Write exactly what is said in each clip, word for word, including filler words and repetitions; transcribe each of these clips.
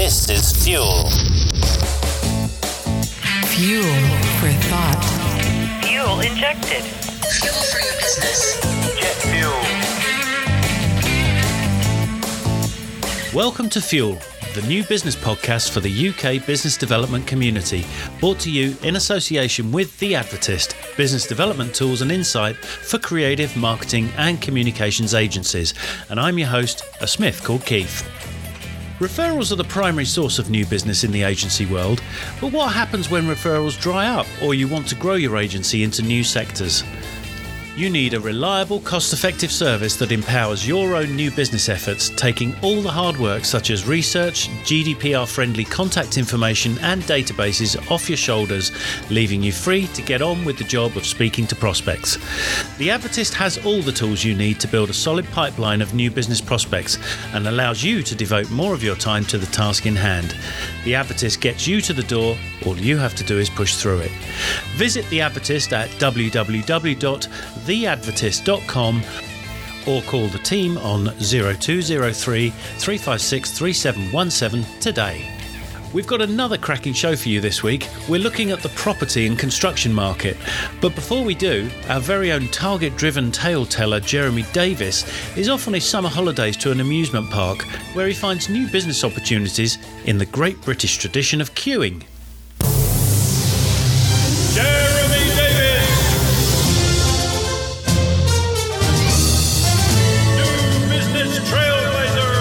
This is Fuel. Fuel for thought. Fuel injected. Fuel for your business. Jet fuel. Welcome to Fuel, the new business podcast for the U K business development community, brought to you in association with The Advertist, business development tools and insight for creative, marketing and communications agencies. And I'm your host, a Smith called Keith. Referrals are the primary source of new business in the agency world, but what happens when referrals dry up or you want to grow your agency into new sectors? You need a reliable, cost-effective service that empowers your own new business efforts, taking all the hard work such as research, G D P R-friendly contact information and databases off your shoulders, leaving you free to get on with the job of speaking to prospects. The Advertist has all the tools you need to build a solid pipeline of new business prospects and allows you to devote more of your time to the task in hand. The Advertist gets you to the door. All you have to do is push through it. Visit The Advertist at w w w dot the advertist dot com or call the team on zero two zero three, three five six, three seven one seven today. We've got another cracking show for you this week. We're looking at the property and construction market. But before we do, our very own target-driven tale teller Jeremy Davis is off on his summer holidays to an amusement park where he finds new business opportunities in the great British tradition of queuing. Jeremy Davis! New Business Trailblazer!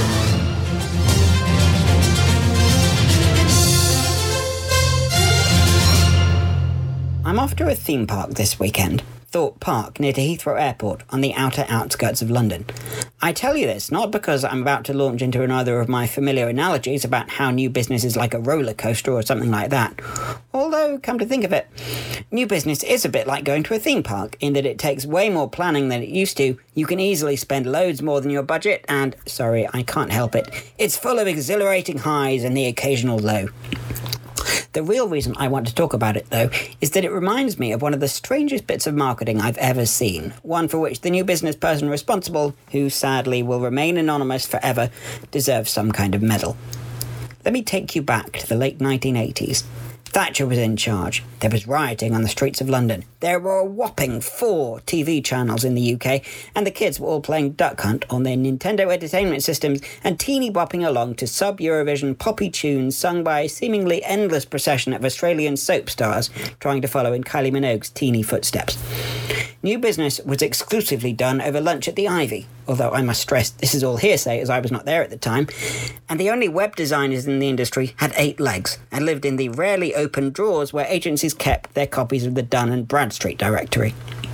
I'm off to a theme park this weekend, Thorpe Park, near to Heathrow Airport, on the outer outskirts of London. I tell you this not because I'm about to launch into another of my familiar analogies about how new business is like a roller coaster or something like that. Although, come to think of it, new business is a bit like going to a theme park in that it takes way more planning than it used to. You can easily spend loads more than your budget and, sorry, I can't help it, it's full of exhilarating highs and the occasional low. The real reason I want to talk about it, though, is that it reminds me of one of the strangest bits of marketing I've ever seen, one for which the new business person responsible, who sadly will remain anonymous forever, deserves some kind of medal. Let me take you back to the late nineteen eighties. Thatcher was in charge. There was rioting on the streets of London. There were a whopping four T V channels in the U K, and the kids were all playing Duck Hunt on their Nintendo Entertainment Systems and teeny-bopping along to sub-Eurovision poppy tunes sung by a seemingly endless procession of Australian soap stars trying to follow in Kylie Minogue's teeny footsteps. New business was exclusively done over lunch at the Ivy, although I must stress this is all hearsay as I was not there at the time, and the only web designers in the industry had eight legs and lived in the rarely open drawers where agencies kept their copies of the Dun and Bradstreet directory.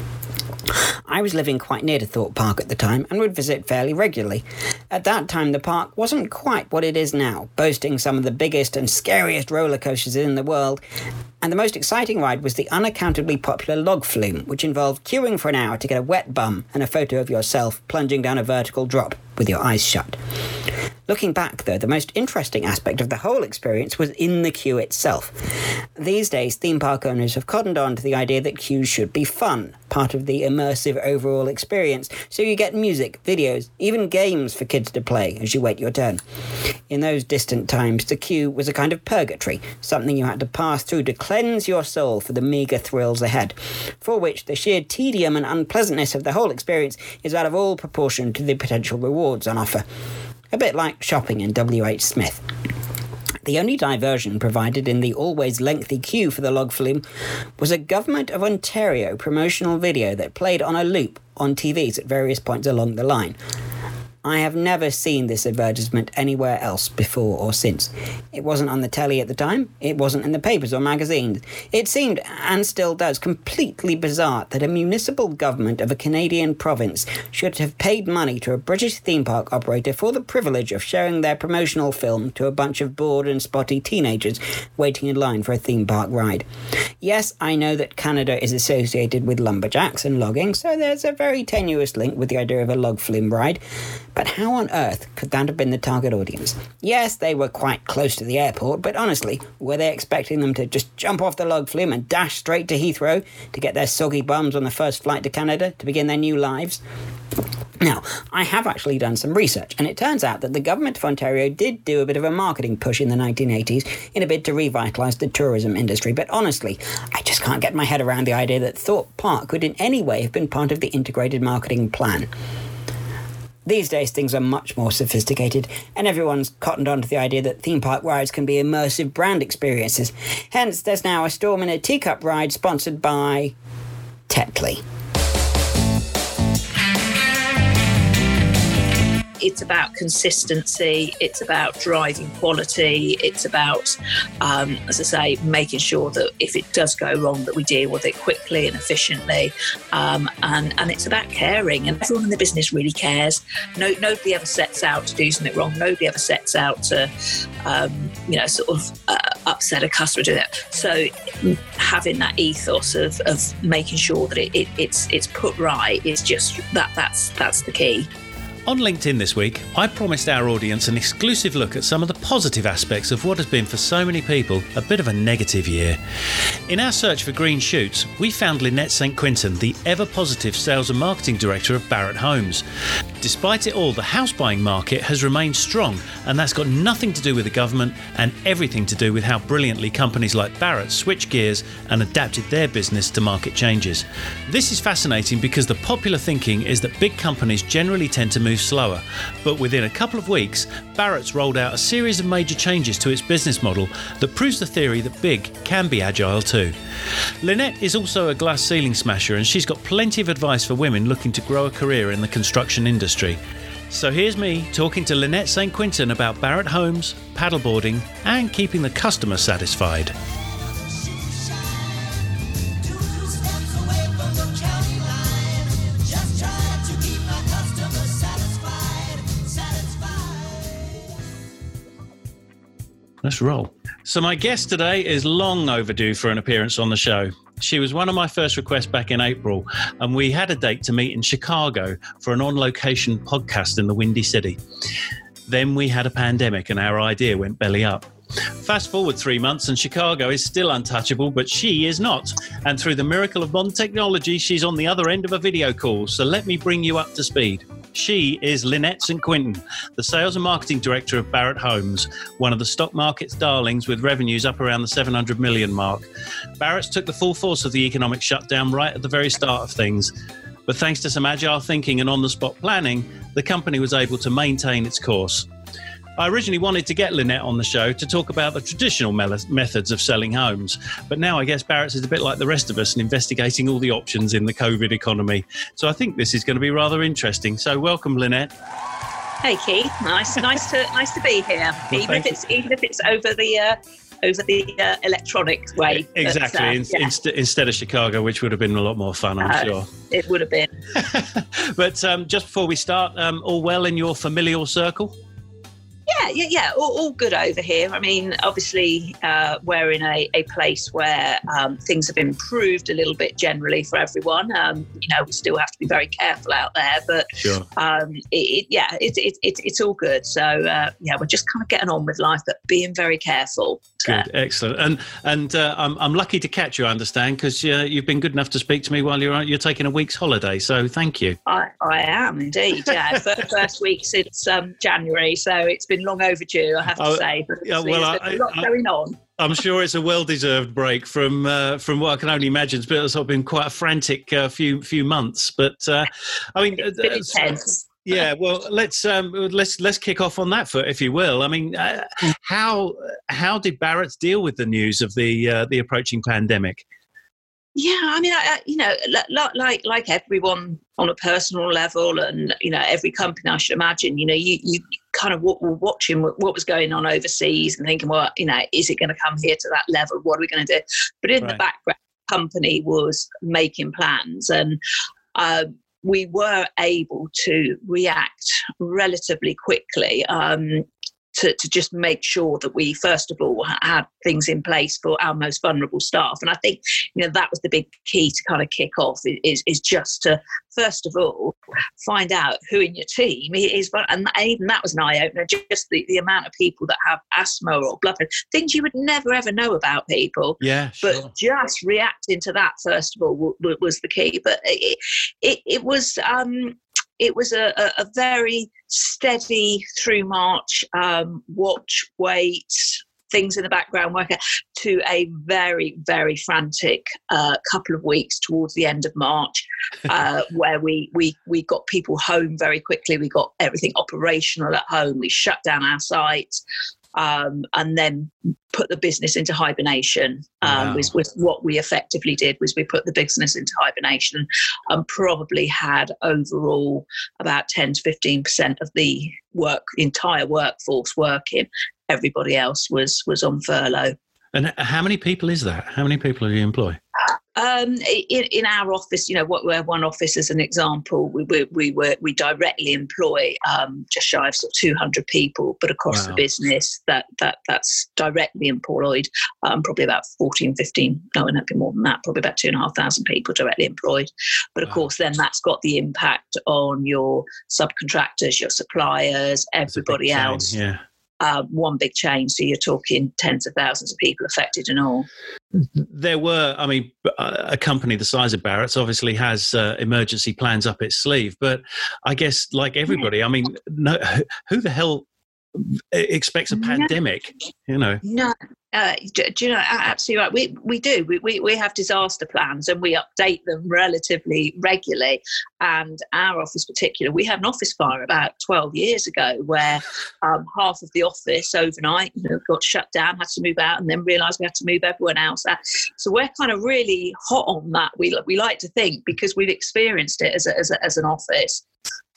I was living quite near to Thorpe Park at the time and would visit fairly regularly. At that time, the park wasn't quite what it is now, boasting some of the biggest and scariest roller coasters in the world, and the most exciting ride was the unaccountably popular log flume, which involved queuing for an hour to get a wet bum and a photo of yourself plunging down a vertical drop with your eyes shut. Looking back, though, the most interesting aspect of the whole experience was in the queue itself. These days, theme park owners have cottoned on to the idea that queues should be fun, part of the immersive overall experience, so you get music, videos, even games for kids to play as you wait your turn. In those distant times, the queue was a kind of purgatory, something you had to pass through to cleanse your soul for the meagre thrills ahead, for which the sheer tedium and unpleasantness of the whole experience is out of all proportion to the potential rewards on offer. A bit like shopping in W H Smith. The only diversion provided in the always lengthy queue for the log flume was a Government of Ontario promotional video that played on a loop on T Vs at various points along the line. I have never seen this advertisement anywhere else before or since. It wasn't on the telly at the time. It wasn't in the papers or magazines. It seemed, and still does, completely bizarre that a municipal government of a Canadian province should have paid money to a British theme park operator for the privilege of showing their promotional film to a bunch of bored and spotty teenagers waiting in line for a theme park ride. Yes, I know that Canada is associated with lumberjacks and logging, so there's a very tenuous link with the idea of a log flume ride. But how on earth could that have been the target audience? Yes, they were quite close to the airport, but honestly, were they expecting them to just jump off the log flume and dash straight to Heathrow to get their soggy bums on the first flight to Canada to begin their new lives? Now, I have actually done some research, and it turns out that the government of Ontario did do a bit of a marketing push in the nineteen eighties in a bid to revitalise the tourism industry, but honestly, I just can't get my head around the idea that Thorpe Park could in any way have been part of the integrated marketing plan. These days, things are much more sophisticated, and everyone's cottoned onto the idea that theme park rides can be immersive brand experiences. Hence, there's now a Storm in a Teacup ride sponsored by Tetley. It's about consistency, it's about driving quality, it's about, um, as I say, making sure that if it does go wrong, that we deal with it quickly and efficiently. Um, and, and it's about caring, and everyone in the business really cares. No, nobody ever sets out to do something wrong. Nobody ever sets out to, um, you know, sort of uh, upset a customer doing it. So having that ethos of, of making sure that it, it, it's it's put right is just, that that's that's the key. On LinkedIn this week, I promised our audience an exclusive look at some of the positive aspects of what has been for so many people a bit of a negative year. In our search for green shoots, we found Lynette Saint Quinton, the ever-positive Sales and Marketing Director of Barratt Homes. Despite it all, the house buying market has remained strong, and that's got nothing to do with the government and everything to do with how brilliantly companies like Barratt switched gears and adapted their business to market changes. This is fascinating because the popular thinking is that big companies generally tend to move slower, but within a couple of weeks, Barratt's rolled out a series of major changes to its business model that proves the theory that big can be agile too. Lynette is also a glass ceiling smasher, and she's got plenty of advice for women looking to grow a career in the construction industry. So here's me talking to Lynette Saint Quinton about Barratt Homes, paddleboarding, and keeping the customer satisfied. Let's roll. So my guest today is long overdue for an appearance on the show. She was one of my first requests back in April, and we had a date to meet in Chicago for an on-location podcast in the Windy City. Then we had a pandemic and our idea went belly up. Fast forward three months and Chicago is still untouchable, but she is not. And through the miracle of modern technology, she's on the other end of a video call. So let me bring you up to speed. She is Lynette Saint Quinton, the Sales and Marketing Director of Barratt Homes, one of the stock market's darlings with revenues up around the seven hundred million mark. Barratt's took the full force of the economic shutdown right at the very start of things. But thanks to some agile thinking and on-the-spot planning, the company was able to maintain its course. I originally wanted to get Lynette on the show to talk about the traditional me- methods of selling homes, but now I guess Barratt's is a bit like the rest of us in investigating all the options in the COVID economy. So I think this is going to be rather interesting. So welcome, Lynette. Hey, Keith. Nice, nice to nice to be here. Well, even if you. it's even if it's over the uh, over the uh, electronic way. Exactly. But, uh, in, yeah. inst- instead of Chicago, which would have been a lot more fun, I'm uh, sure. It would have been. But um, just before we start, um, all well in your familial circle? Yeah, yeah, yeah. All, all good over here. I mean, obviously, uh, we're in a, a place where um, things have improved a little bit generally for everyone. Um, you know, we still have to be very careful out there, but Sure. um, it, it, yeah, it's it, it, it's all good. So uh, yeah, we're just kind of getting on with life, but being very careful. So. Good, excellent. And and uh, I'm I'm lucky to catch you, I understand, because uh, you've been good enough to speak to me while you're you're taking a week's holiday. So thank you. I, I am indeed. Yeah, first week since um, January, so it's been long overdue, I have to Oh, say. But yeah, there's well, a I- lot I- going on. I'm sure it's a well-deserved break from uh, from what I can only imagine. It's been, it's been quite a frantic uh, few few months, but uh, I mean, It's been uh, intense. yeah. Well, let's um, let's let's kick off on that foot, if you will. I mean, uh, how how did Barratt deal with the news of the uh, the approaching pandemic? Yeah, I mean, I, I, you know, like, like like everyone on a personal level, and you know, every company, I should imagine, you know, you you kind of were watching what, what was going on overseas and thinking, well, you know, is it going to come here to that level? What are we going to do? But in Right. the background, the company was making plans, and uh, we were able to react relatively quickly. Um, to, to just make sure that we, first of all, had things in place for our most vulnerable staff. And I think, you know, that was the big key to kind of kick off, is, is just to, first of all, find out who in your team is, and even that was an eye-opener, just the, the amount of people that have asthma or blood pressure, things you would never, ever know about people. Yeah, sure. But just reacting to that, first of all, w- w- was the key. But it, it, it was... Um, It was a, a, a very steady through March, um, watch, wait, things in the background work, to a very, very frantic uh, couple of weeks towards the end of March, uh, where we, we, we got people home very quickly. We got everything operational at home. We shut down our sites. Um, and then put the business into hibernation. Um, Wow. was, was what we effectively did, was we put the business into hibernation, and probably had overall about ten to fifteen percent of the work, entire workforce working. Everybody else was was on furlough. And how many people is that? How many people do you employ? Um, in, in our office, you know, what we're one office as an example, we we we, were, we directly employ um, just shy of, sort of two hundred people, but across Wow. the business, that that that's directly employed, um, probably about fourteen, fifteen, no, it might be more than that, probably about two and a half thousand people directly employed. But of Wow. course, then that's got the impact on your subcontractors, your suppliers, It's a big everybody chain, else. Yeah. Uh, one big chain, so you're talking tens of thousands of people affected and all. There were, I mean, a company the size of Barratt's obviously has uh, emergency plans up its sleeve, but I guess like everybody, I mean, no, who the hell expects a pandemic, you know? No, uh, do, do you know, absolutely right. We we do. We, we we have disaster plans, and we update them relatively regularly. And our office, particular, we had an office fire about twelve years ago, where um, half of the office overnight, you know, got shut down, had to move out, and then realised we had to move everyone else out. So we're kind of really hot on that. We we like to think, because we've experienced it as a, as a, as an office.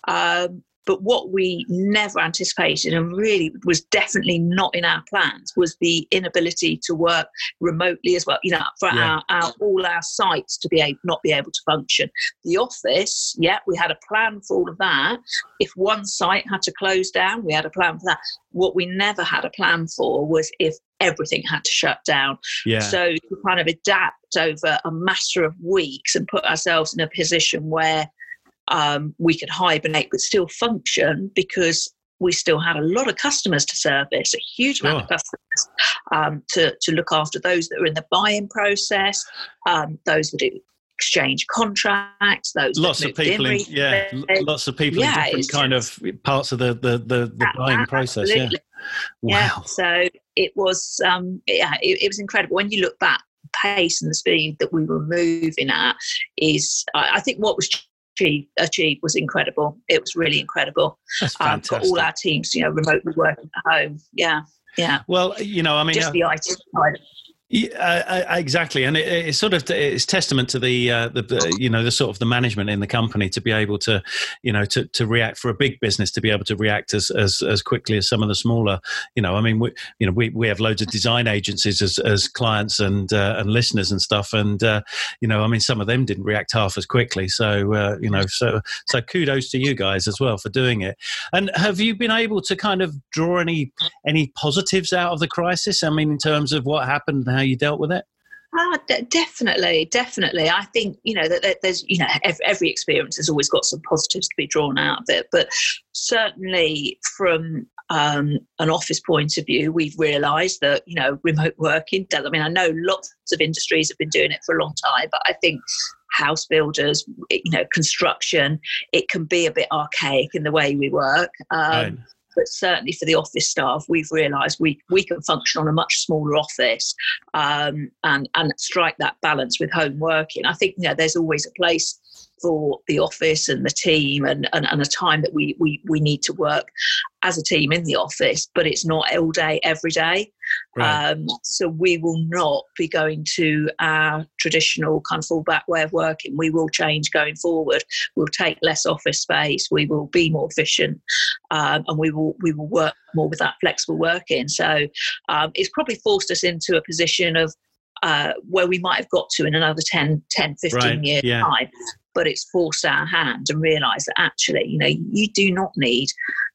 Um, But what we never anticipated, and really was definitely not in our plans, was the inability to work remotely as well. You know, for Yeah. our, our all our sites to be able, not be able to function. The office, yeah, we had a plan for all of that. If one site had to close down, we had a plan for that. What we never had a plan for was if everything had to shut down. Yeah. So to kind of adapt over a matter of weeks and put ourselves in a position where Um, we could hibernate but still function, because we still had a lot of customers to service, a huge amount of Sure. customers um, to, to look after, those that are in the buying process, um, those that do exchange contracts, those Lots that of moved people in, recently. yeah, l- lots of people Yeah, in different it's kind just- of parts of the, the, the, the buying process. Yeah. Absolutely. Wow. Yeah, so it was, um, yeah, it, it was incredible. When you look back, the pace and the speed that we were moving at is, I, I think what was achieved, achieved was incredible. It was really incredible. That's Um, fantastic. got all our teams, you know, remotely working at home. Yeah, yeah. Well, you know, I mean, Just uh, the I T side. Yeah, uh, exactly, and it, it's sort of it's testament to the, uh, the the you know the sort of the management in the company to be able to you know to, to react, for a big business to be able to react as as, as quickly as some of the smaller. You know, I mean, we you know we, we have loads of design agencies as, as clients and uh, and listeners and stuff, and uh, you know, I mean, some of them didn't react half as quickly. So uh, you know, so so kudos to you guys as well for doing it. And have you been able to kind of draw any any positives out of the crisis? I mean, in terms of what happened, how you dealt with it? Ah, d- definitely, definitely. I think, you know, that, that there's, you know, every, every experience has always got some positives to be drawn out of it. But certainly from um, an office point of view, we've realised that, you know, remote working does, I mean, I know lots of industries have been doing it for a long time, but I think house builders, you know, construction, it can be a bit archaic in the way we work. Um, Right. But certainly for the office staff, we've realised we, we can function on a much smaller office um, and, and strike that balance with home working. I think, you know, there's always a place for the office and the team and, and, and a time that we, we, we need to work as a team in the office, but it's not all day, every day. Right. Um, so we will not be going to our traditional kind of fallback way of working. We will change going forward. We'll take less office space. We will be more efficient, um, and we will we will work more with that flexible working. So um, it's probably forced us into a position of uh, where we might have got to in another ten, fifteen Right, years yeah. time. But it's forced our hand and realised that actually, you know, you do not need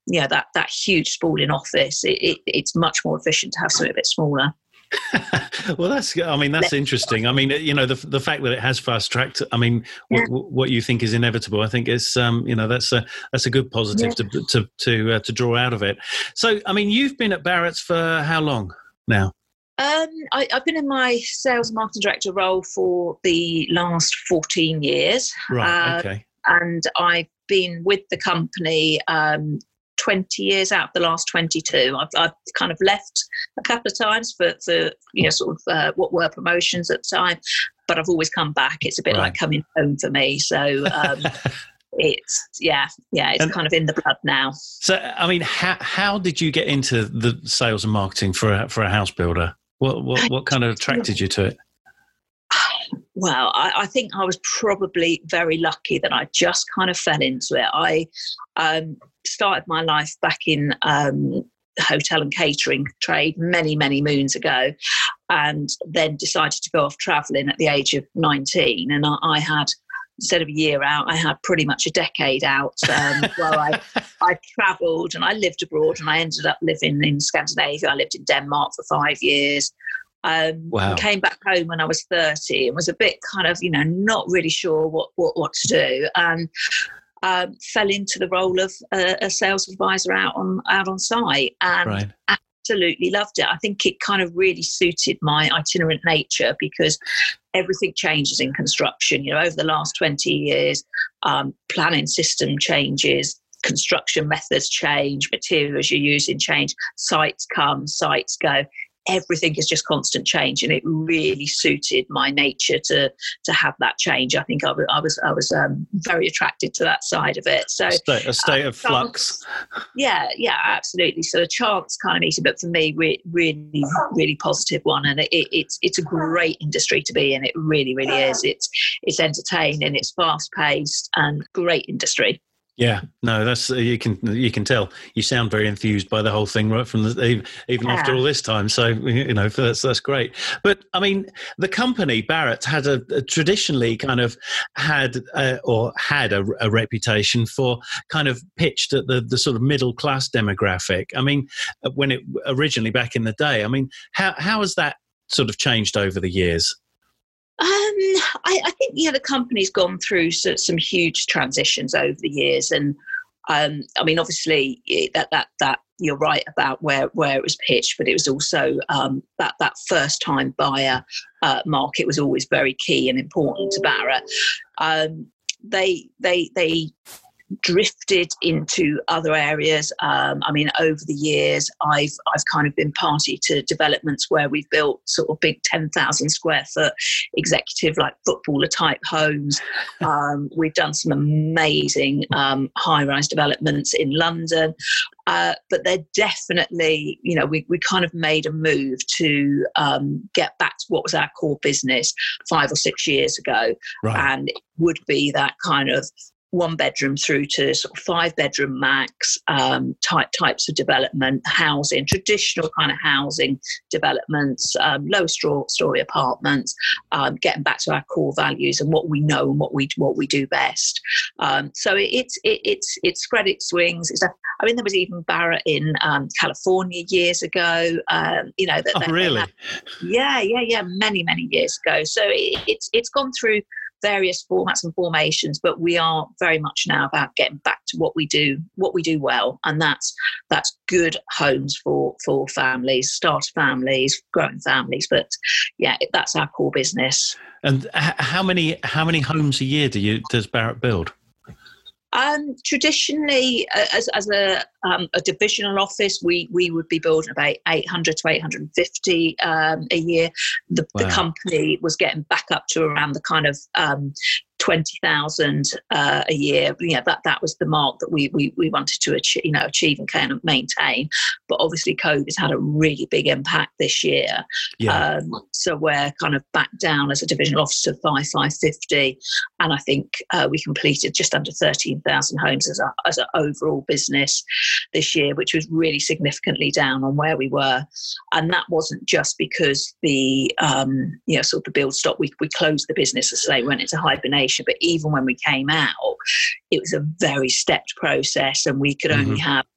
you know, that that huge sprawling office. It, it, it's much more efficient to have something a bit smaller. Well, that's, I mean, that's interesting. I mean, you know, the the fact that it has fast tracked, I mean, Yeah. what, what you think is inevitable, I think it's, um, you know, that's a, that's a good positive Yeah. to, to, to, uh, to draw out of it. So, I mean, you've been at Barratt's for how long now? Um, I, I've been in my sales and marketing director role for the last fourteen years. Right. Uh, Okay. And I've been with the company um, twenty years out of the last twenty-two. I've, I've kind of left a couple of times for, for you know, sort of uh, what were promotions at the time, but I've always come back. It's a bit Right. like coming home for me. So um, it's, yeah, yeah, it's And- kind of in the blood now. So, I mean, how, how did you get into the sales and marketing for a, for a house builder? What, what, what kind of attracted you to it? Well, I, I think I was probably very lucky that I just kind of fell into it. I um, started my life back in um, the hotel and catering trade many, many moons ago, and then decided to go off travelling at the age of nineteen. And I, I had, instead of a year out, I had pretty much a decade out um, where I, I travelled and I lived abroad, and I ended up living in Scandinavia. I lived in Denmark for five years. Um, Wow. Came back home when I was thirty and was a bit kind of, you know, not really sure what, what, what to do. And um, fell into the role of a, a sales advisor out on out on site, and Right. absolutely loved it. I think it kind of really suited my itinerant nature, because everything changes in construction. You know, over the last twenty years, um, planning system changes, construction methods change, materials you're using change, sites come, sites go. Everything is just constant change, and it really suited my nature to to have that change. I think I was I was I was um, very attracted to that side of it. So State, a state uh, of flux. yeah, yeah, absolutely. So the chance kind of meeting, but for me, re- really, really positive one, and it, it's it's a great industry to be in. It really, really is. It's it's entertaining, it's fast paced, and great industry. Yeah, no, that's uh, you can you can tell you sound very enthused by the whole thing right from the even, even Yeah. after all this time. So you know that's that's great. But I mean, the company Barratt had a, a traditionally kind of had uh, or had a, a reputation for kind of pitched at the the sort of middle class demographic. I mean, when it originally back in the day. I mean, how how has that sort of changed over the years? Um, I, I think yeah, the company's gone through so, some huge transitions over the years, and um, I mean, obviously it, that that that you're right about where where it was pitched, but it was also um, that that first time buyer uh, market was always very key and important to Barratt. Um, they they they. drifted into other areas. Um, I mean, over the years, I've I've kind of been party to developments where we've built sort of big ten thousand square foot executive, like footballer type homes. Um, we've done some amazing um, high rise developments in London. Uh, but they're definitely, you know, we, we kind of made a move to um, get back to what was our core business five or six years ago. Right. And it would be that kind of one bedroom through to sort of five bedroom max um, type types of development, housing, traditional kind of housing developments, um, low straw, story apartments, um, getting back to our core values and what we know and what we what we do best. Um, so it, it's it, it's it's spread its wings. It's a, I mean, there was even Barratt in um, California years ago. Um, you know that. Oh, that they really? had- yeah, yeah, yeah. Many many years ago. So it, it's it's gone through various formats and formations, but we are very much now about getting back to what we do, what we do well, and that's that's good homes for for families, starter families, growing families. But yeah, that's our core business. And h- how many how many homes a year do you does Barratt build? Um, traditionally, uh, as as a um, a divisional office, we we would be building about eight hundred to eight hundred fifty um, a year. The, Wow. the company was getting back up to around the kind of um, twenty thousand uh, a year. Yeah, that that was the mark that we we we wanted to achieve, you know, achieve and kind of maintain. But obviously, COVID's had a really big impact this year. Yeah. Um, so we're kind of back down as a divisional office to five five fifty, and I think uh, we completed just under thirteen thousand homes as a as an overall business this year, which was really significantly down on where we were. And that wasn't just because the um, you know sort of the build stock. We we closed the business, as I say, went into hibernation. But even when we came out, it was a very stepped process, and we could only Mhm. have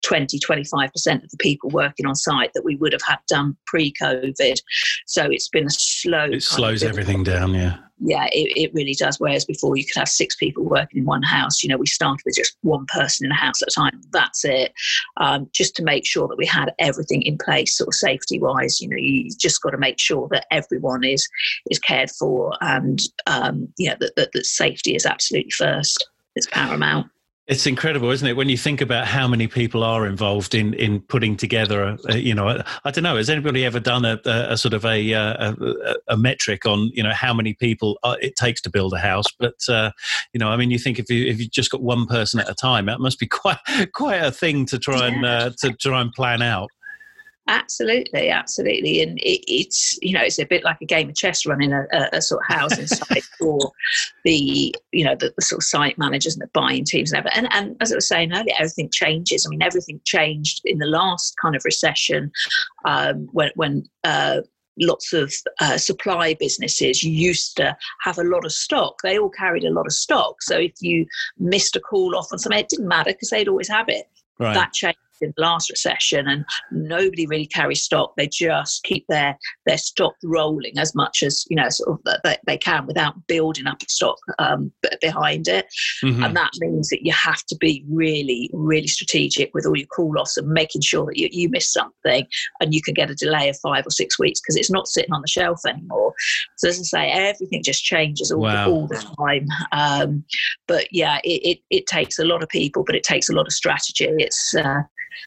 twenty, twenty-five percent of the people working on site that we would have had done pre-COVID. So it's been a slow. It slows everything down, yeah. Yeah, it, it really does. Whereas before you could have six people working in one house, you know, we started with just one person in a house at a time. That's it. Um, just to make sure that we had everything in place, sort of safety wise. You know, you just got to make sure that everyone is is cared for, and um, you know that, that that safety is absolutely first. It's paramount. It's incredible, isn't it, when you think about how many people are involved in, in putting together, a, a, you know, a, I don't know, has anybody ever done a, a, a sort of a, a, a metric on, you know, how many people it takes to build a house? But, uh, you know, I mean, you think if you if you just got one person at a time, that must be quite quite a thing to try and uh, to try and plan out. Absolutely, absolutely, and it, it's you know it's a bit like a game of chess, running a, a, a sort of housing site for the you know the, the sort of site managers and the buying teams and everything. And, and as I was saying earlier, everything changes. I mean, everything changed in the last kind of recession um, when when. Uh, Lots of uh, supply businesses used to have a lot of stock. They all carried a lot of stock. So if you missed a call off on something, it didn't matter because they'd always have it. Right. That changed in the last recession, and nobody really carries stock. They just keep their their stock rolling as much as you know sort of they, they can without building up stock um, behind it. Mm-hmm. And that means that you have to be really, really strategic with all your call-offs and making sure that you, you miss something and you can get a delay of five or six weeks because it's not sitting on the shelf anymore. So as I say, everything just changes all, wow. the, all the time. Um, but yeah, it, it, it takes a lot of people, but it takes a lot of strategy. It's uh,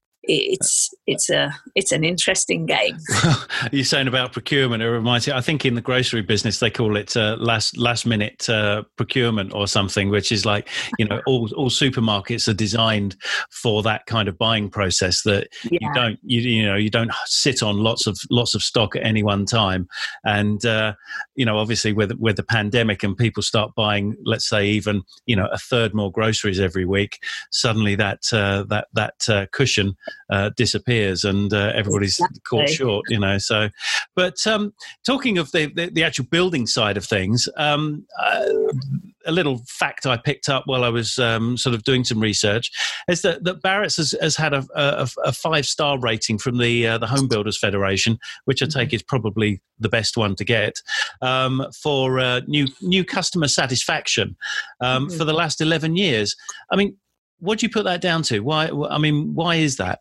It's it's a it's an interesting game. You're saying about procurement. It reminds me. I think in the grocery business they call it uh, last last minute uh, procurement or something, which is like you know all all supermarkets are designed for that kind of buying process. That yeah. you don't you you know you don't sit on lots of lots of stock at any one time, and uh, you know obviously with with the pandemic and people start buying, let's say even you know a third more groceries every week. Suddenly that uh, that that uh, cushion. Uh, disappears and uh, everybody's exactly. caught short, you know. So, but um, talking of the, the the actual building side of things, um, uh, a little fact I picked up while I was um, sort of doing some research is that, that Barratt's has, has had a, a, a five star rating from the uh, the Home Builders Federation, which I take is probably the best one to get um, for uh, new new customer satisfaction um, mm-hmm. for the last eleven years. I mean. What do you put that down to? Why? I mean, why is that?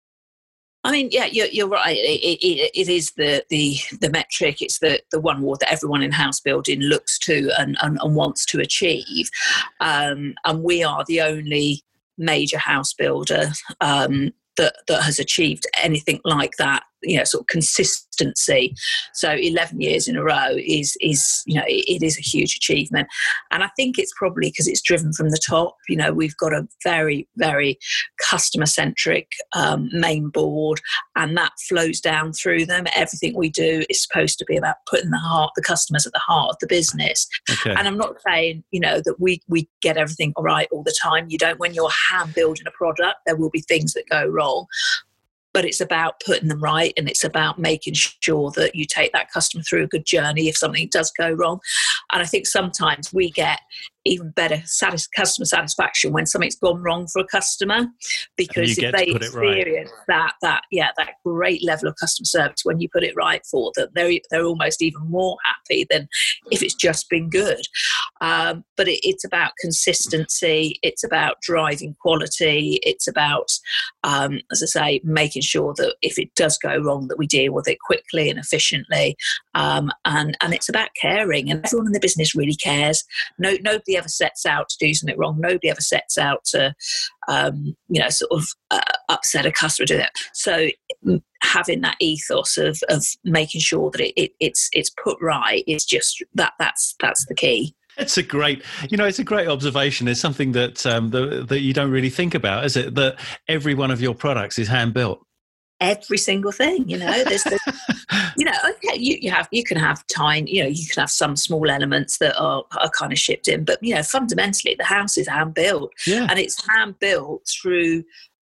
I mean, yeah, you're, you're right. It, it, it is the, the the metric. It's the, the one award that everyone in house building looks to and, and, and wants to achieve. Um, and we are the only major house builder um, that that has achieved anything like that. You know, sort of consistency. So eleven years in a row is, is you know, it, it is a huge achievement. And I think it's probably because it's driven from the top. You know, we've got a very, very customer-centric um, main board, and that flows down through them. Everything we do is supposed to be about putting the heart, the customers at the heart of the business. Okay. And I'm not saying, you know, that we, we get everything right all the time. You don't. When you're hand building a product, there will be things that go wrong. But it's about putting them right, and it's about making sure that you take that customer through a good journey if something does go wrong. And I think sometimes we get even better satis- customer satisfaction when something's gone wrong for a customer, because if they experience right. that that yeah that great level of customer service when you put it right for them, they're they're almost even more happy than if it's just been good. Um, but it, it's about consistency. It's about driving quality. It's about, um, as I say, making sure that if it does go wrong, that we deal with it quickly and efficiently. Um, and and it's about caring, and everyone in the business really cares. No, nobody ever sets out to do something wrong. Nobody ever sets out to, um, you know, sort of uh, upset a customer doing it. So having that ethos of of making sure that it, it it's it's put right is just that that's that's the key. It's a great, you know, it's a great observation. It's something that um, the, that you don't really think about, is it? That every one of your products is hand built. Every single thing, you know, there's, the, you know, okay, you, you have, you can have tiny, you know, you can have some small elements that are, are kind of shipped in, but, you know, fundamentally the house is hand built, yeah. and it's hand built through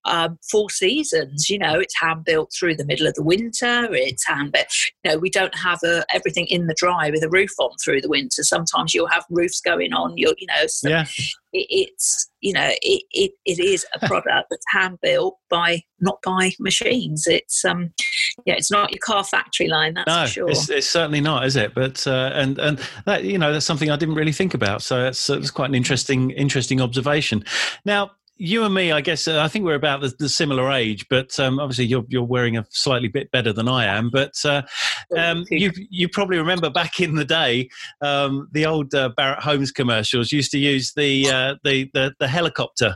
um, four seasons. You know, it's hand built through the middle of the winter. It's hand built. You know, we don't have a, everything in the dry with a roof on through the winter. Sometimes you'll have roofs going on. You'll, you know, so yeah. it, it's you know, it, it it is a product that's hand built by not by machines. It's um, yeah, it's not your car factory line. That's no, for sure. it's, it's certainly not, is it? But uh, and and that, you know, that's something I didn't really think about. So it's it's quite an interesting interesting observation. Now, you and me, I guess, uh, I think we're about the, the similar age, but um, obviously you're you're wearing a slightly bit better than I am. But uh, um, you you probably remember back in the day, um, the old uh, Barratt Homes commercials used to use the uh, the, the the helicopter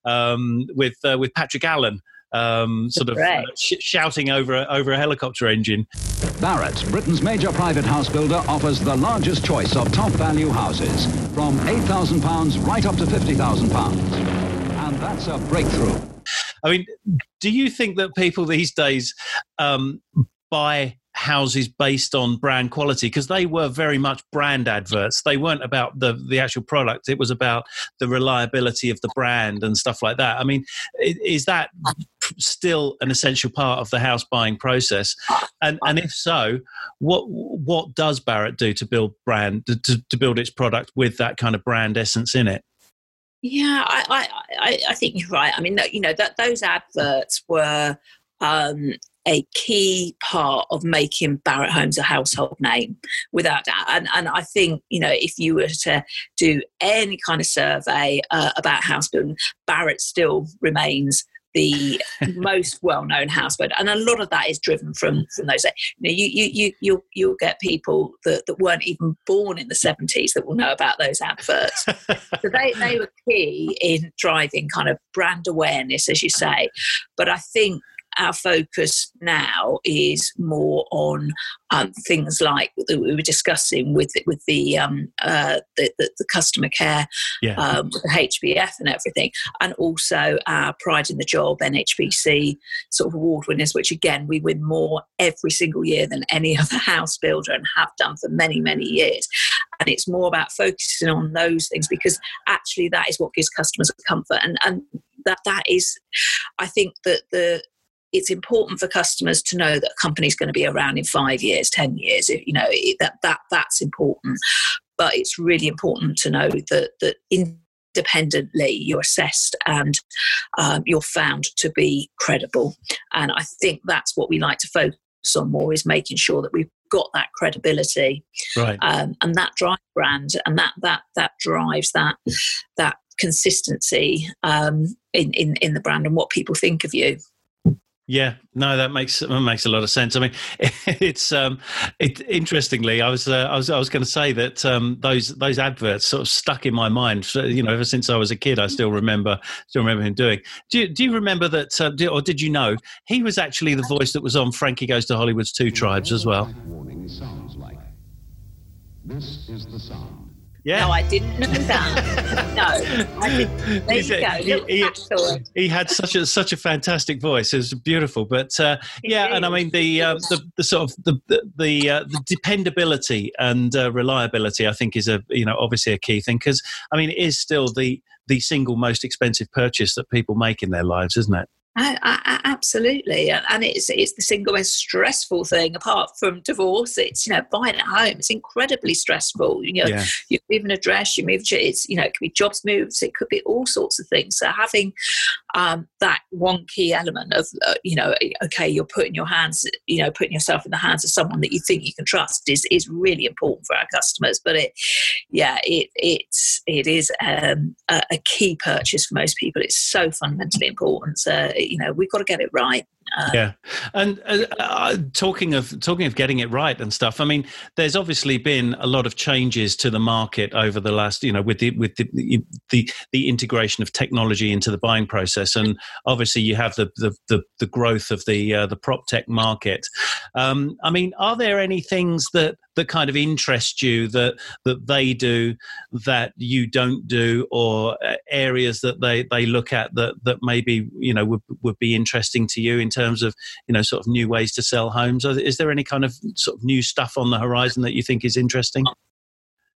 um, with uh, with Patrick Allen. Um, sort of uh, sh- shouting over a, over a helicopter engine. Barratt, Britain's major private house builder, offers the largest choice of top value houses, from eight thousand pounds right up to fifty thousand pounds. And that's a breakthrough. I mean, do you think that people these days um, buy houses based on brand quality? Because they were very much brand adverts. They weren't about the, the actual product. It was about the reliability of the brand and stuff like that. I mean, is that still an essential part of the house buying process? And and if so, what what does Barratt do to build brand to, to build its product with that kind of brand essence in it? Yeah, I, I, I think you're right. I mean, you know, that those adverts were um, a key part of making Barratt Homes a household name, without doubt. And, and I think, you know, if you were to do any kind of survey uh, about house building, Barratt still remains the most well-known house builder, and a lot of that is driven from from those. You know, you you you you'll, you'll get people that, that weren't even born in the seventies that will know about those adverts. So they they were key in driving kind of brand awareness, as you say. But I think our focus now is more on um, things like that we were discussing with with the um, uh, the, the, the customer care, yeah. um, with the H B F and everything, and also our Pride in the Job N H B C sort of award winners, which again we win more every single year than any other house builder and have done for many many years. And it's more about focusing on those things, because actually that is what gives customers a comfort, and and that that is, I think that the it's important for customers to know that a company's going to be around in five years, ten years. You know, that that that's important. But it's really important to know that that independently you're assessed and um, you're found to be credible. And I think that's what we like to focus on more, is making sure that we've got that credibility, right? Um, and that drives brand, and that that that drives that that consistency um, in, in in the brand and what people think of you. Yeah, no, that makes that makes a lot of sense. I mean, it's um, it interestingly, I was uh, I was I was going to say that um, those those adverts sort of stuck in my mind. So, you know, ever since I was a kid, I still remember still remember him doing. Do you, do you remember that, uh, do, or did you know he was actually the voice that was on Frankie Goes to Hollywood's Two Tribes as well? Warning sounds like. This is the sound. Yeah. No, I didn't know that. No, I didn't. There you go. He, he, he had such a such a fantastic voice. It was beautiful. But uh, yeah, and I mean the uh, the, the sort of the the the, uh, the dependability and uh, reliability, I think, is a you know obviously a key thing, because I mean it is still the the single most expensive purchase that people make in their lives, isn't it? I, I, absolutely, and it's it's the single most stressful thing apart from divorce. It's you know buying a home. It's incredibly stressful. You know, yeah. you move an address, you move. It's you know it could be jobs moves. It could be all sorts of things. So having um, that one key element of uh, you know okay, you're putting your hands, you know, putting yourself in the hands of someone that you think you can trust is is really important for our customers. But it, yeah, it it's it is um, a, a key purchase for most people. It's so fundamentally important. So, you know, we've got to get it right. Uh, yeah, and uh, uh, talking of talking of getting it right and stuff. I mean, there's obviously been a lot of changes to the market over the last, you know, with the with the the, the integration of technology into the buying process, and obviously you have the the the, the growth of the uh, the prop tech market. Um, I mean, are there any things that that kind of interest you that that they do that you don't do, or areas that they they look at that that maybe you know would would be interesting to you in terms of you know sort of new ways to sell homes? Is there any kind of sort of new stuff on the horizon that you think is interesting?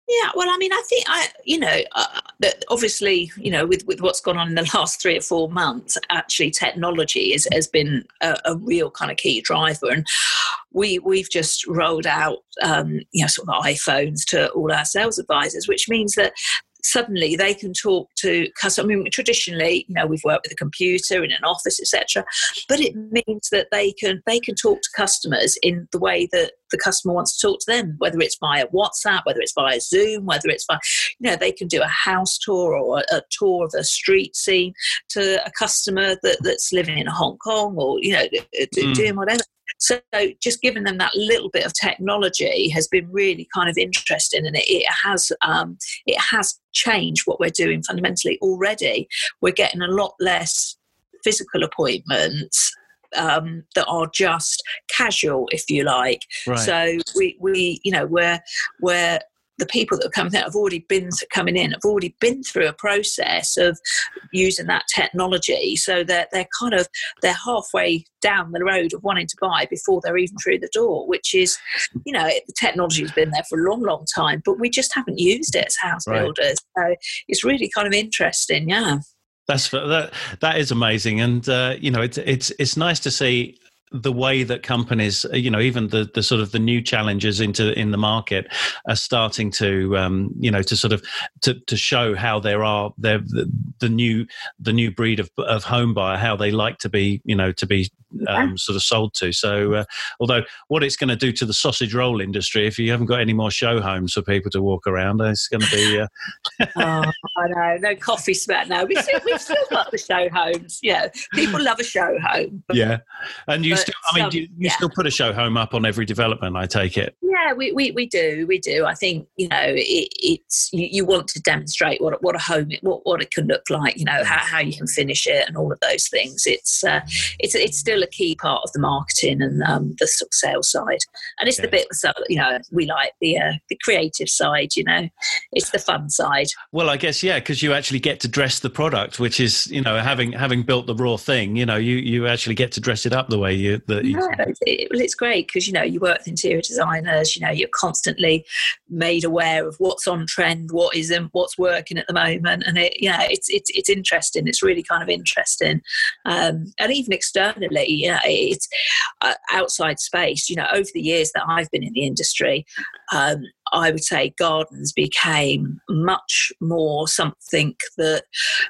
Yeah, well, I mean, I think I, you know, uh, that obviously, you know, with, with what's gone on in the last three or four months, actually, technology is, has been a, a real kind of key driver, and we we've just rolled out, um, you know, sort of iPhones to all our sales advisors, which means that suddenly they can talk to customers. I mean, traditionally, you know, we've worked with a computer in an office, et cetera. But it means that they can they can talk to customers in the way that the customer wants to talk to them, whether it's via WhatsApp, whether it's via Zoom, whether it's via, you know, they can do a house tour or a, a tour of a street scene to a customer that, that's living in Hong Kong or, you know, mm. doing whatever. So just giving them that little bit of technology has been really kind of interesting, and it, it has um, it has changed what we're doing fundamentally already. We're getting a lot less physical appointments um, that are just casual, if you like. Right. So we, we you know we're we're the people that are coming in have already been coming in, have already been through a process of using that technology. So that they're kind of, they're halfway down the road of wanting to buy before they're even through the door, which is, you know, the technology has been there for a long, long time, but we just haven't used it as house right. builders. So it's really kind of interesting. Yeah. That's, that, that is amazing. And, uh, you know, it's, it's, it's nice to see the way that companies, you know, even the, the sort of the new challenges into in the market are starting to, um, you know, to sort of to, to show how there are there the, the new the new breed of, of home buyer, how they like to be, you know, to be um, yeah. sort of sold to. So, uh, although what it's going to do to the sausage roll industry, if you haven't got any more show homes for people to walk around, it's going to be. Uh... oh, I know, no coffee smell. No, we've still, we've still got the show homes. Yeah, people love a show home. But... yeah, and you. Still, I mean, um, do you, you yeah. still put a show home up on every development, I take it? Yeah, we, we, we do. We do. I think, you know, it, it's you, you want to demonstrate what what a home, what, what it can look like, you know, how, how you can finish it and all of those things. It's uh, it's it's still a key part of the marketing and um, the sort of sales side. And it's yeah. the bit, so, you know, we like the uh, the creative side, you know, it's the fun side. Well, I guess, yeah, because you actually get to dress the product, which is, you know, having having built the raw thing, you know, you, you actually get to dress it up the way you That you... No, it, well, it's great because, you know, you work with interior designers, you know, you're constantly made aware of what's on trend, what isn't, what's working at the moment. And it, yeah, it's, it's, it's interesting. It's really kind of interesting. Um, and even externally, you know, it's uh, outside space, you know, over the years that I've been in the industry, um, I would say gardens became much more something that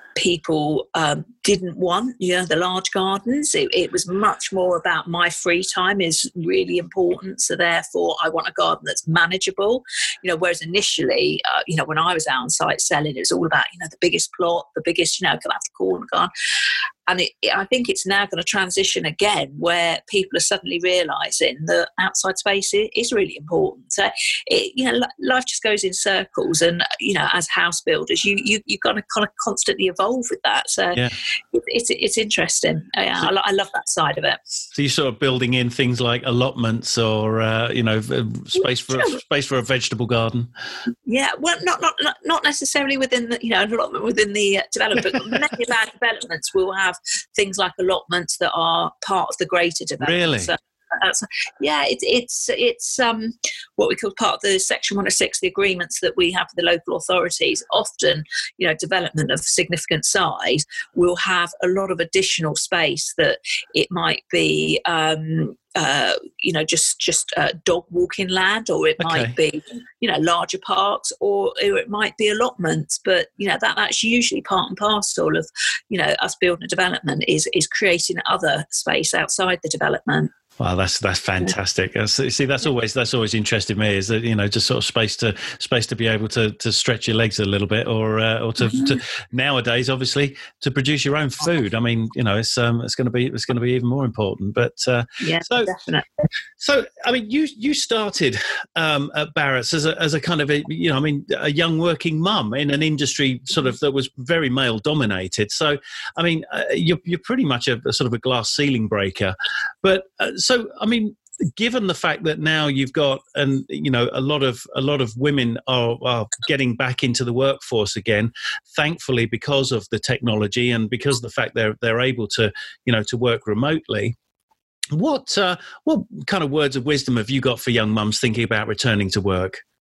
people um, didn't want, you know, the large gardens. It, it was much more about my free time is really important. So therefore, I want a garden that's manageable, you know, whereas initially, uh, you know, when I was out on site selling, it was all about, you know, the biggest plot, the biggest, you know, can I have the corner garden. And it, it, I think it's now going to transition again where people are suddenly realising that outside space is, is really important. So, it, you know, life just goes in circles. And, you know, as house builders, you, you, you've got to kind of constantly evolve with that. So yeah. it, it's it's interesting. I, I, I love that side of it. So you're sort of building in things like allotments or, uh, you know, space for, space for a vegetable garden. Yeah, well, not not not necessarily within the, you know, an allotment within the uh, development, but many of our developments will have things like allotments that are part of the greater development. Really? So, uh, so, yeah, it, it's it's um, what we call part of the Section one oh six, the agreements that we have with the local authorities. Often, you know, development of significant size will have a lot of additional space that it might be. Um, Uh, you know, just just uh, dog walking land, or it okay. might be, you know, larger parks, or, or it might be allotments. But you know, that that's usually part and parcel of, you know, us building a development is is creating other space outside the development. Wow, that's that's fantastic. See, that's always that's always interested me. Is that, you know, just sort of space to space to be able to to stretch your legs a little bit, or uh, or to, mm-hmm. to nowadays, obviously, to produce your own food. I mean, you know, it's um it's going to be it's going to be even more important. But uh, yeah, so, definitely. So, I mean, you you started um, at Barratt's as a as a kind of a, you know, I mean, a young working mum in an industry sort of that was very male dominated. So, I mean, uh, you're you're pretty much a, a sort of a glass ceiling breaker, but. Uh, So, I mean, given the fact that now you've got, and you know, a lot of a lot of women are, are getting back into the workforce again, thankfully because of the technology and because of the fact they're they're able to, you know, to work remotely. What uh, what kind of words of wisdom have you got for young mums thinking about returning to work?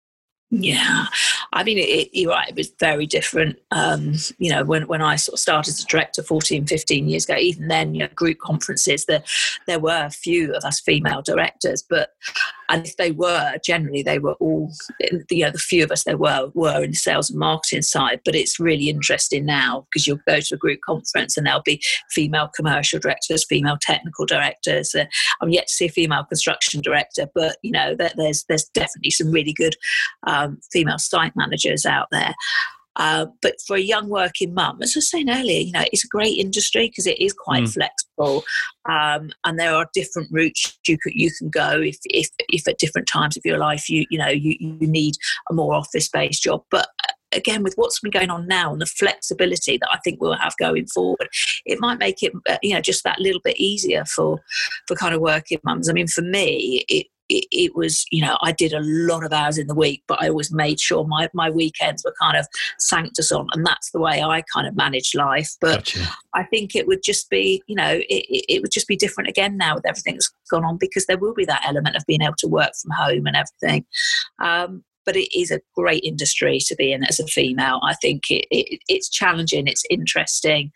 Yeah, I mean, it, you're right. It was very different. Um, you know, when, when I sort of started as a director fourteen, fifteen years ago, even then, you know, group conferences, there, there were a few of us female directors, but, and if they were, generally they were all, you know, the few of us there were, were in the sales and marketing side. But it's really interesting now because you'll go to a group conference and there'll be female commercial directors, female technical directors. Uh, I'm yet to see a female construction director, but, you know, there, there's, there's definitely some really good um, Um, female site managers out there. Uh, but for a young working mum, as I was saying earlier, you know, it's a great industry because it is quite mm. flexible, um, and there are different routes you could, you can go if, if if at different times of your life you you know you, you need a more office-based job. But again, with what's been going on now and the flexibility that I think we'll have going forward, it might make it you know just that little bit easier for for kind of working mums. I mean, for me, it. It, it was, you know, I did a lot of hours in the week, but I always made sure my, my weekends were kind of sanctus on, and that's the way I kind of managed life. But gotcha. I think it would just be, you know, it, it would just be different again now with everything that's gone on, because there will be that element of being able to work from home and everything. Um, But it is a great industry to be in as a female. I think it, it, it's challenging, it's interesting.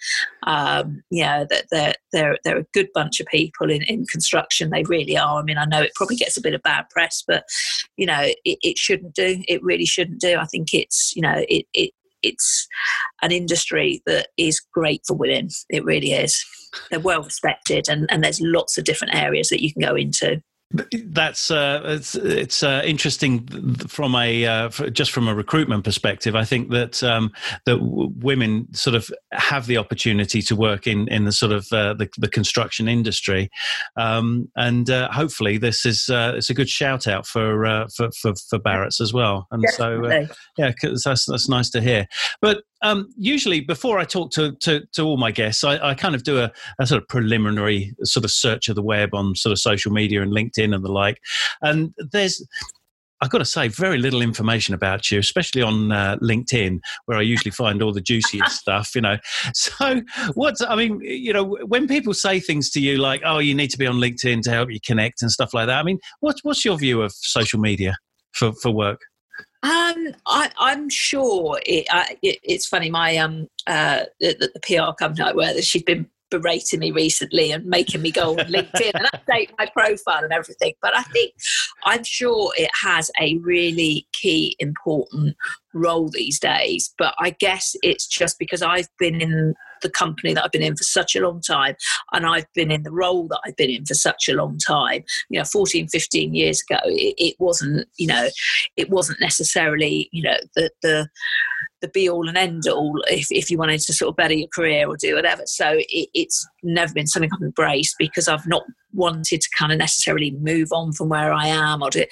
Um, yeah, that they're, they're, they're a good bunch of people in, in construction. They really are. I mean, I know it probably gets a bit of bad press, but, you know, it, it shouldn't do. It really shouldn't do. I think it's, you know, it, it it's an industry that is great for women. It really is. They're well respected, and, and there's lots of different areas that you can go into. That's uh, it's it's uh, interesting from a uh, just from a recruitment perspective. I think that um, that w- women sort of have the opportunity to work in, in the sort of uh, the, the construction industry, um, and uh, hopefully this is uh, it's a good shout out for uh, for, for for Barratt's as well. And Definitely. so uh, yeah, cause that's that's nice to hear. But Um, usually, before I talk to, to, to all my guests, I, I kind of do a, a sort of preliminary sort of search of the web on sort of social media and LinkedIn and the like. And there's, I've got to say, very little information about you, especially on uh, LinkedIn, where I usually find all the juiciest stuff, you know. So what's, I mean, you know, when people say things to you like, oh, you need to be on LinkedIn to help you connect and stuff like that, I mean, what's, what's your view of social media for, for work? Um, I, I'm sure it, uh, it, it's funny. My um, uh, the, the P R company I work with, she's been berating me recently and making me go on LinkedIn and update my profile and everything. But I think I'm sure it has a really key, important role these days. But I guess it's just because I've been in the company that I've been in for such a long time, and I've been in the role that I've been in for such a long time. You know, fourteen, fifteen years ago, it, it wasn't, you know, it wasn't necessarily, you know, the the the be all and end all if, if you wanted to sort of better your career or do whatever. So it, it's never been something I've embraced because I've not wanted to kind of necessarily move on from where I am or do.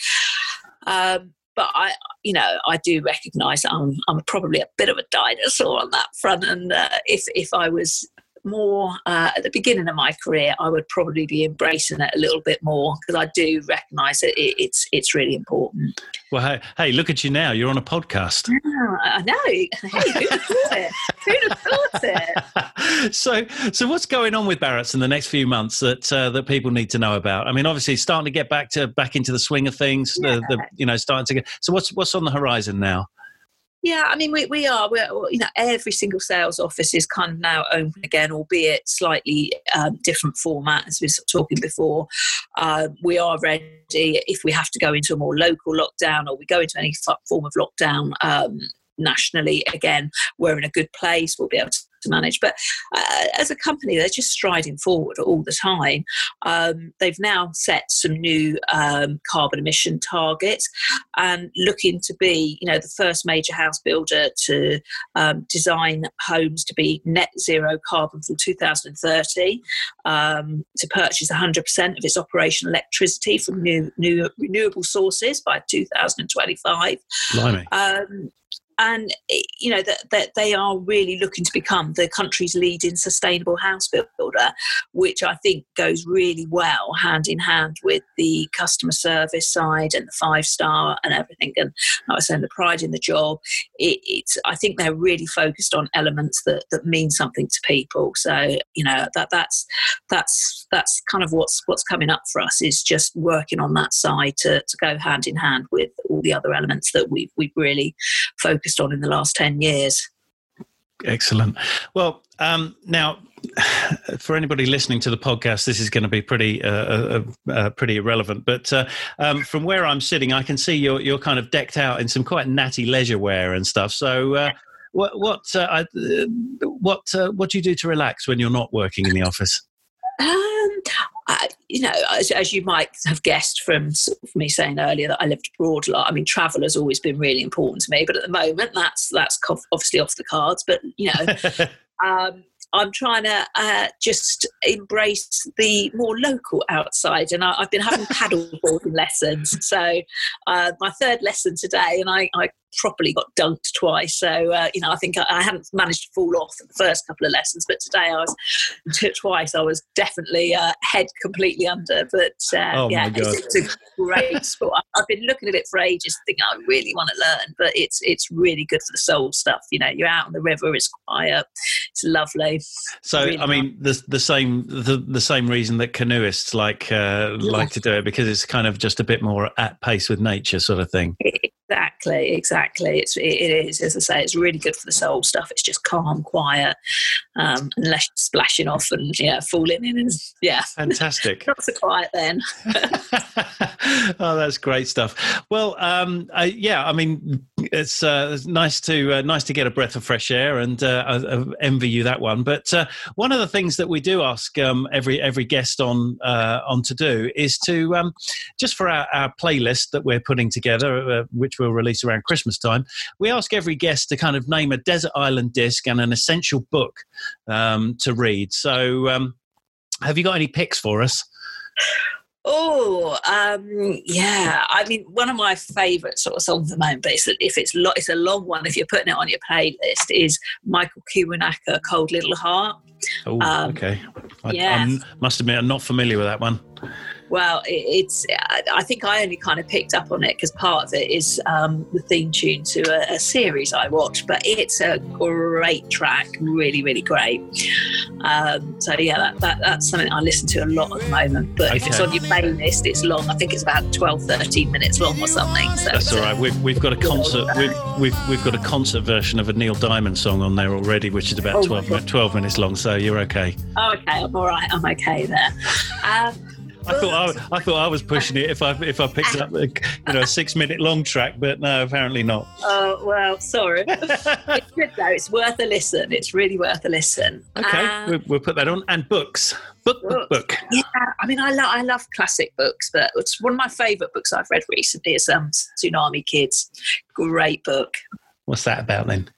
Um, But I, you know, I do recognise that I'm, I'm probably a bit of a dinosaur on that front. And uh, if if I was more uh, at the beginning of my career, I would probably be embracing it a little bit more because I do recognise that it, it's it's really important. Well, hey, hey, look at you now. You're on a podcast. Oh, I know. Hey, who'd have thought it? Who'd have thought it? so, so what's going on with Barratt's in the next few months that uh, that people need to know about? I mean, obviously, it's starting to get back to back into the swing of things. Yeah. The, the, you know, starting to get. So, what's what's on the horizon now? Yeah, I mean, we, we are, we're, you know, every single sales office is kind of now open again, albeit slightly um, different format, as we were talking before. Uh, we are ready if we have to go into a more local lockdown or we go into any form of lockdown um, nationally. Again, we're in a good place. We'll be able to to manage. But uh, as a company, they're just striding forward all the time. Um, they've now set some new um, carbon emission targets and looking to be, you know, the first major house builder to um, design homes to be net zero carbon from two thousand thirty, um, to purchase one hundred percent of its operational electricity from new, new renewable sources by two thousand twenty-five. Blimey. Um, And, you know, that, that they are really looking to become the country's leading sustainable house builder, which I think goes really well hand in hand with the customer service side and the five star and everything. And like I was saying, the pride in the job, it, it's, I think they're really focused on elements that, that mean something to people. So, you know, that that's that's that's kind of what's what's coming up for us, is just working on that side to, to go hand in hand with all all the other elements that we've, we've really focused on in the last ten years. Excellent. Well, um, now, for anybody listening to the podcast, this is going to be pretty, uh, uh, uh, pretty irrelevant. But uh, um, from where I'm sitting, I can see you're you're kind of decked out in some quite natty leisure wear and stuff. So, uh, what what uh, I, what uh, what do you do to relax when you're not working in the office? Um, I, you know, as, as you might have guessed from sort of me saying earlier that I lived abroad a lot. I mean, travel has always been really important to me, but at the moment, that's that's obviously off the cards. But you know. um, I'm trying to uh, just embrace the more local outside, and I, I've been having paddleboarding lessons. So uh, my third lesson today, and I, I properly got dunked twice. So uh, you know, I think I, I hadn't managed to fall off the first couple of lessons, but today I was twice. I was definitely uh, head completely under. But uh, oh yeah, my God. It's, it's a great sport. I've been looking at it for ages, thinking I really want to learn, but it's it's really good for the soul stuff. You know, you're out on the river, it's quiet, it's lovely. So, really I mean, the the same the, the same reason that canoeists like uh, Yeah. like to do it, because it's kind of just a bit more at pace with nature, sort of thing. Exactly, exactly. It's it, it is, as I say, it's really good for the soul stuff. It's just calm, quiet, um, unless you're splashing off and yeah, falling in. And, yeah, Fantastic. Not so quiet then. Oh, that's great stuff. Well, um, I, yeah, I mean, it's, uh, it's nice to uh, nice to get a breath of fresh air, and uh, I, I envy you that one. But uh, one of the things that we do ask um, every every guest on uh, on to do is to um, just for our, our playlist that we're putting together, uh, which we'll release around Christmas time. We ask every guest to kind of name a desert island disc and an essential book um, to read. So, um, have you got any picks for us? Oh, um, yeah. I mean, one of my favourite sort of songs at the moment, but it's, if it's lo- it's a long one, if you're putting it on your playlist, is Michael Kiwanuka, Cold Little Heart. Oh, Um, okay. I, yeah. I must admit, I'm not familiar with that one. Well, it, it's. I think I only kind of picked up on it because part of it is um, the theme tune to a, a series I watched. But it's a great track, really, really great. Um, so yeah, that, that that's something I listen to a lot at the moment. But if it's Okay. on your playlist, it's long. I think it's about twelve, thirteen minutes long or something. So That's all right. We've we've got a concert. We've we've we've got a concert version of a Neil Diamond song on there already, which is about Oh, twelve, God. twelve minutes long. So you're okay. Oh, okay, I'm all right. I'm okay there. Um, I thought I, I thought I was pushing it if I if I picked up a, you know a six minute long track, but no, apparently not. Oh, well, sorry. It's good though. It's worth a listen. It's really worth a listen. Okay, Um, we'll, we'll put that on. And books, book, book, book. Yeah, I mean, I love I love classic books, but it's one of my favourite books I've read recently is um, Tsunami Kids. Great book. What's that about then?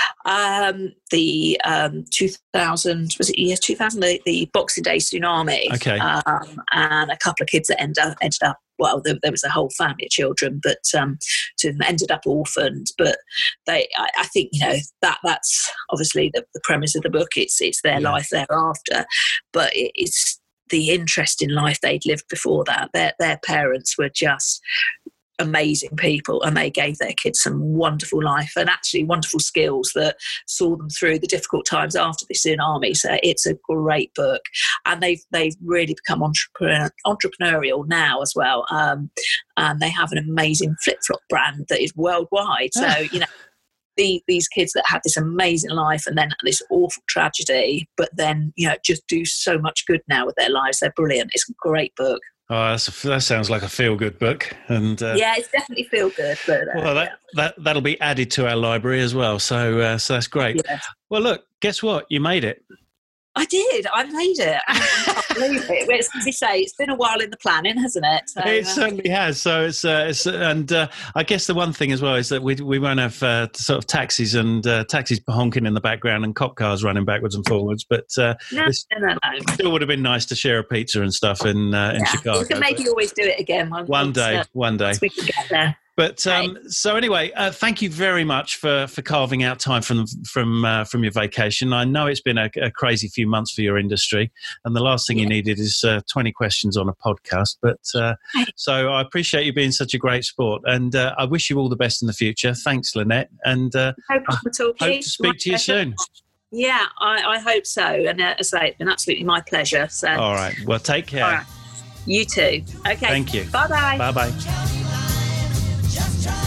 Um, the um, two thousand was it year two thousand the, the Boxing Day tsunami. Okay. Um, and a couple of kids that end up, ended up. Well, there, there was a whole family of children, but um, two of them ended up orphaned. But they, I, I think, you know, that that's obviously the, the premise of the book. It's it's their Yeah. life thereafter, but it, it's the interesting life they'd lived before that. Their their parents were just amazing people, and they gave their kids some wonderful life and actually wonderful skills that saw them through the difficult times after the tsunami. So it's a great book, and they've they've really become entrepreneur, entrepreneurial now as well. Um, and they have an amazing flip flop brand that is worldwide. So you know. The, these kids that had this amazing life and then this awful tragedy, but then you know just do so much good now with their lives. They're brilliant. It's a great book. Oh, that's a, that sounds like a feel good book. And uh, Yeah, it's definitely feel good. But uh, well, that, that that'll be added to our library as well. So uh, so that's great. yeah. Well, look, guess what? You made it. I did. I made it. I can't believe it. It's, as you say, it's been a while in the planning, hasn't it? So, It uh, certainly has. So it's, uh, it's and uh, I guess the one thing as well is that we we won't have uh, sort of taxis and uh, taxis honking in the background and cop cars running backwards and forwards. But uh, no, it no, no, no. still would have been nice to share a pizza and stuff in uh, in Yeah. Chicago. We can maybe but always do it again. One, one once, day, uh, one day. once we can get there. But um, so anyway, uh, thank you very much for, for carving out time from from uh, from your vacation. I know it's been a, a crazy few months for your industry, and the last thing you needed is uh, twenty questions on a podcast. But uh, so I appreciate you being such a great sport, and uh, I wish you all the best in the future. Thanks, Lynette, and uh, No problem at all, hope Keith. to speak My to you pleasure. soon. Yeah, I, I hope so. And uh, as I say, it's been absolutely my pleasure. So, All right. Well, take care. all right. You too. Okay. Thank you. Bye bye. Bye bye. Just try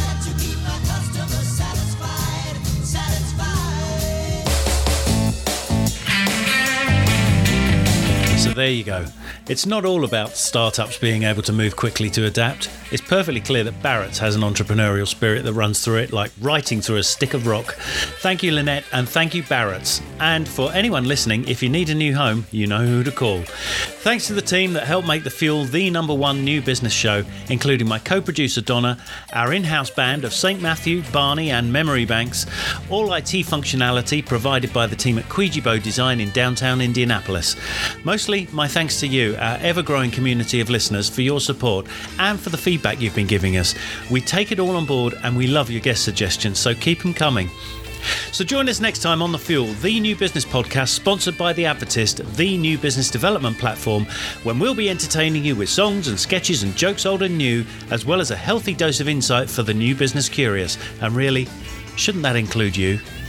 there you go. It's not all about startups being able to move quickly to adapt. It's perfectly clear that Barrett's has an entrepreneurial spirit that runs through it like writing through a stick of rock. Thank you, Lynette, and thank you, Barrett's. And for anyone listening, if you need a new home, you know who to call. Thanks to the team that helped make The Fuel the number one new business show, including my co-producer Donna, our in-house band of Saint Matthew, Barney and Memory Banks, all I T functionality provided by the team at Ouijibo Design in downtown Indianapolis. Mostly my thanks to you, our ever-growing community of listeners, for your support and for the feedback you've been giving us. We take it all on board and we love your guest suggestions, so keep them coming. So join us next time on The Fuel, the new business podcast sponsored by The Advertist, the new business development platform, when we'll be entertaining you with songs and sketches and jokes old and new, as well as a healthy dose of insight for the new business curious. And really, shouldn't that include you?